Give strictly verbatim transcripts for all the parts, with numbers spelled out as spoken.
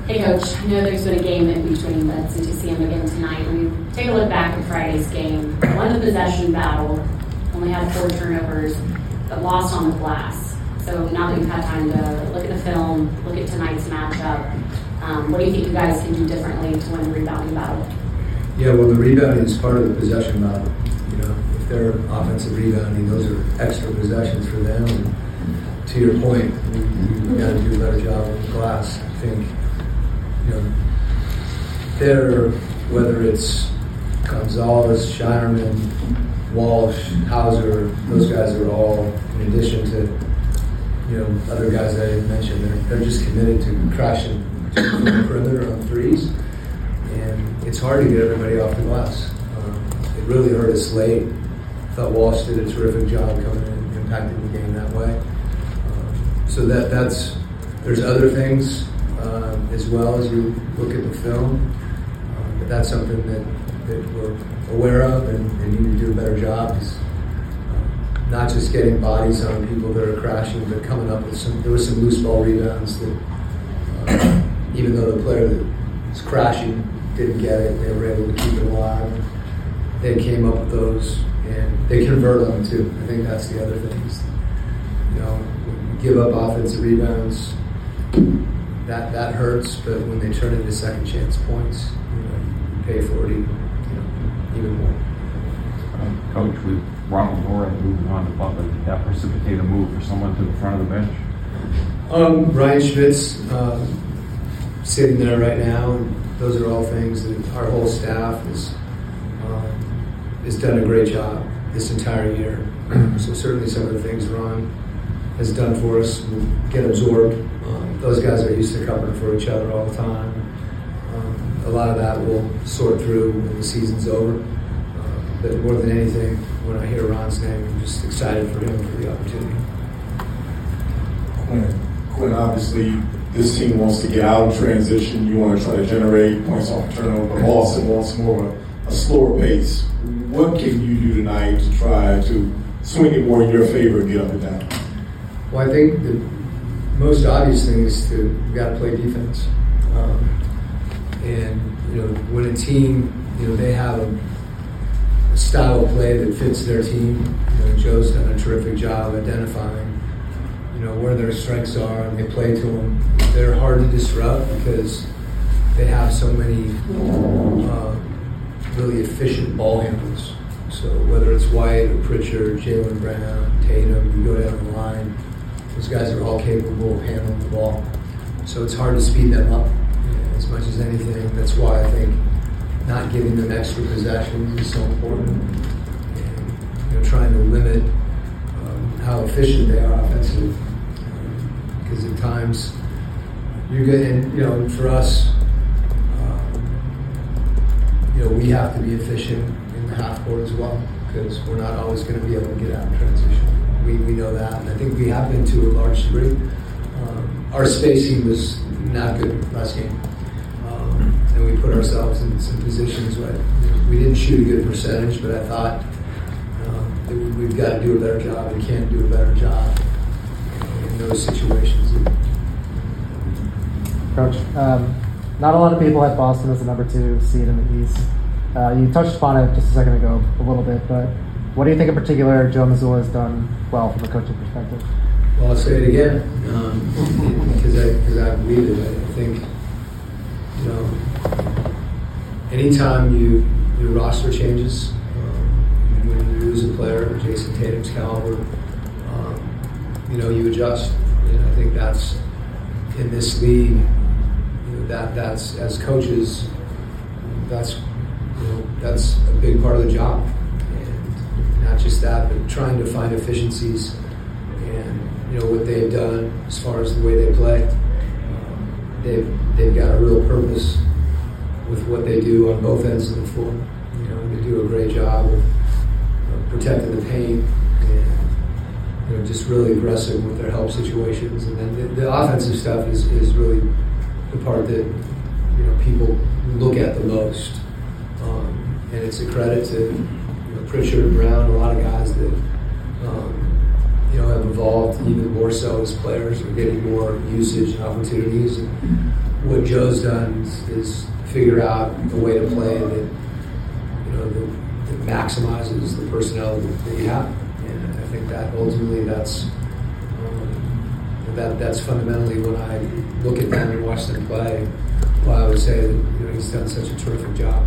Hey, Coach, I know there's been a game in between, but since you see him again tonight, when you take a look back at Friday's game, won the possession battle, only had four turnovers, but lost on the glass. So now that you've had time to look at the film, look at tonight's matchup, um, what do you think you guys can do differently to win the rebounding battle? Yeah, well, the rebounding is part of the possession battle. You know, if they're offensive rebounding, those are extra possessions for them. And to your point, we, we've got to do a better job with the glass. I think, you know, they're, whether it's Gonzalez, Shinerman, Walsh, Hauser, those guys are all, in addition to, you know, other guys that I mentioned, they're, they're just committed to crashing from the perimeter on threes. And it's hard to get everybody off the glass. Um, it really hurt us late. I thought Walsh did a terrific job coming in, impacting the game that way. Um, so that that's there's other things um, as well as you look at the film. Um, but that's something that, that we're aware of and, and need to do a better job. Is, uh, not just getting bodies on people that are crashing, but coming up with some. There were some loose ball rebounds that, uh, even though the player that was crashing didn't get it, they were able to keep it alive. They came up with those, and they convert on them too. I think that's the other thing. Is, you know, when you give up offensive rebounds, that that hurts. But when they turn into second chance points, you know, you pay for it even, you know, even more. Um, Coach, with Ronald Moran moving on to Butler, did that precipitate a move for someone to the front of the bench? Um, Ryan Schmitz uh, sitting there right now. And those are all things that our whole staff has um, has done a great job this entire year. So certainly some of the things Ron has done for us will get absorbed. Um, those guys are used to covering for each other all the time. Um, a lot of that will sort through when the season's over. Uh, but more than anything, when I hear Ron's name, I'm just excited for him for the opportunity. Quinn, Quinn, obviously, this team wants to get out of transition. You want to try to generate points off turnover, but also wants more of a, a slower pace. What can you do tonight to try to swing it more in your favor and get up and down? Well, I think the most obvious thing is to you got to play defense. Um, and you know, when a team, you know, they have a, a style of play that fits their team. You know, Joe's done a terrific job identifying, you know, where their strengths are, and they play to them. They're hard to disrupt because they have so many uh, really efficient ball handles. So whether it's White or Pritchard, Jaylen Brown, Tatum, you go down the line, those guys are all capable of handling the ball. So it's hard to speed them up, you know, as much as anything. That's why I think not giving them extra possessions is so important. And, you know, trying to limit um, how efficient they are offensively. Because at times you're good, and you know, for us, um, you know, we have to be efficient in the half court as well, because we're not always going to be able to get out in transition. We we know that, and I think we have been to a large degree. Um, our spacing was not good last game, um, and we put ourselves in some positions where we didn't shoot a good percentage, but I thought um, that we, we've got to do a better job. We can do a better job in those situations. Coach, um, not a lot of people had Boston as the number two seed in the East. Uh, you touched upon it just a second ago a little bit, but what do you think in particular Joe Mazzulla has done well from a coaching perspective? Well, I'll say it again, um, because I, because I believe it. I think, you know, anytime you your roster changes, um, when you lose a player of Jason Tatum's caliber, um, you know, you adjust. And I think that's, in this league, you know, that that's, as coaches, that's, you know, that's a big part of the job. And not just that, but trying to find efficiencies and, you know, what they've done as far as the way they play. Um, they've, they've got a real purpose with what they do on both ends of the floor. You know, they do a great job of, of protecting the paint and, you know, just really aggressive with their help situations. And then the, the offensive stuff is, is really the part that, you know, people look at the most. Um, and it's a credit to, you know, Pritchard, Brown, a lot of guys that, um, you know, have evolved even more so as players. Are getting more usage and opportunities. And, what Joe's done is, is figure out a way to play that, you know, that, that maximizes the personnel that you have. And I think that ultimately that's um, that that's fundamentally when I look at them and watch them play, why I would say that, you know, he's done such a terrific job.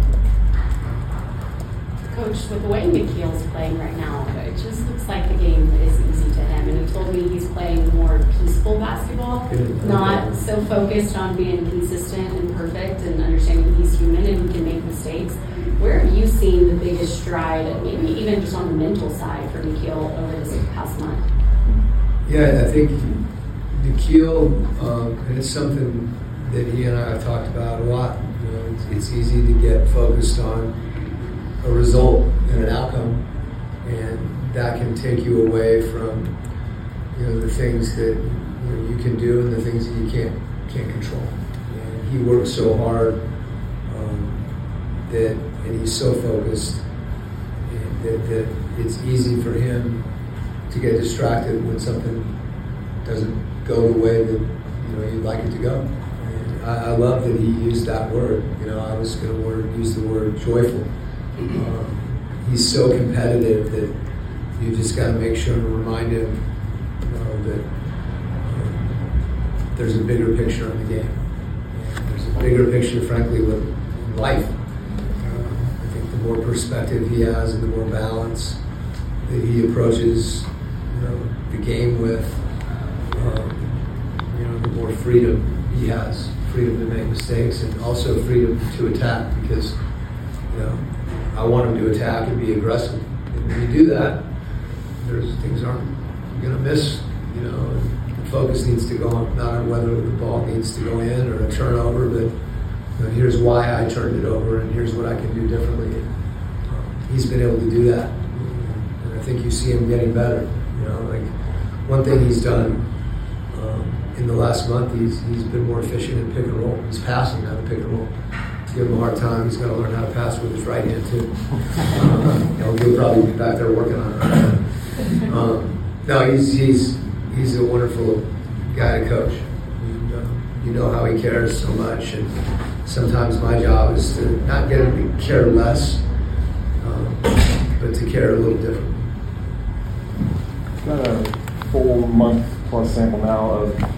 Coach, with the way McKeel's playing right now, it just looks like the game is easy to him. And he told me he's playing more peaceful basketball, Good. not so focused on being consistent and perfect and understanding he's human and he can make mistakes. Where have you seen the biggest stride, maybe even just on the mental side for McKeel over this past month? Yeah, I think McKeel, um, and it's something that he and I have talked about a lot. You know, it's, it's easy to get focused on a result and an outcome, and that can take you away from, you know, the things that, you know, you can do and the things that you can't can't control. And he works so hard um, that, and he's so focused and that, that it's easy for him to get distracted when something doesn't go the way that, you know, you'd like it to go. And I, I love that he used that word. You know, I was going to word, use the word joyful. Um, he's so competitive that you just got to make sure and remind him, you know, that um, there's a bigger picture in the game. And there's a bigger picture, frankly, with life. Uh, I think the more perspective he has and the more balance that he approaches, you know, the game with, um, you know, the more freedom he has, freedom to make mistakes and also freedom to attack, because, you know, I want him to attack and be aggressive. And when you do that, there's things aren't going to miss, you know. And the focus needs to go on not on whether the ball needs to go in or a turnover, but, you know, here's why I turned it over and here's what I can do differently. And, um, he's been able to do that, and I think you see him getting better. You know, like one thing he's done um, in the last month, he's he's been more efficient in pick and roll. He's passing out of pick and roll. Give him a hard time. He's got to learn how to pass with his right hand too. Um, you know, he'll probably be back there working on it. Um, no, he's he's he's a wonderful guy to coach. And, uh, you know how he cares so much, and sometimes my job is to not get him to care less, um, but to care a little different. Got a full month plus sample now of